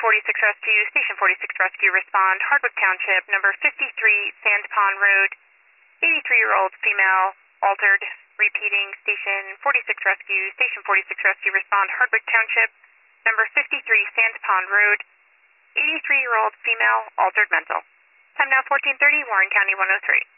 46 Rescue, Station 46 Rescue, respond. Hardwick Township, number 53, Sand Pond Road. 83-year-old female, altered. Repeating, Station 46 Rescue, Station 46 Rescue, respond. Hardwick Township, number 53, Sand Pond Road. 83-year-old female, altered mental. Time now 14:30, Warren County 103.